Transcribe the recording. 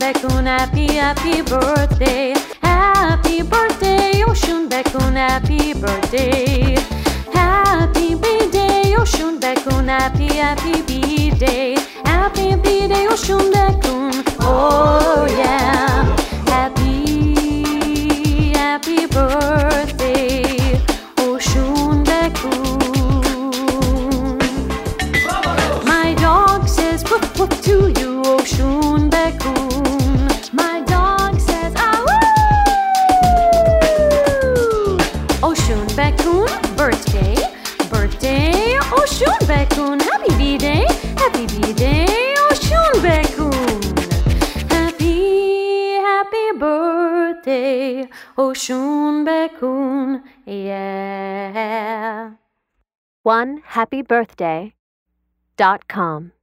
Bekun, happy birthday. Happy birthday, Oshun Bekun, happy birthday. Happy B-day, Oshun Bekun, happy B-day. Happy B-day, Oshun Bekun. Oh yeah. Happy birthday, Oshun Bekun. My dog says woof woof to you, Oshun Bekun. My dog says awoo. Oshun Bekun, birthday, Oshun Bekun. Happy B-day, Oshun Bekun. Happy birthday, Oshun Bekun, yeah. OneHappyBirthday.com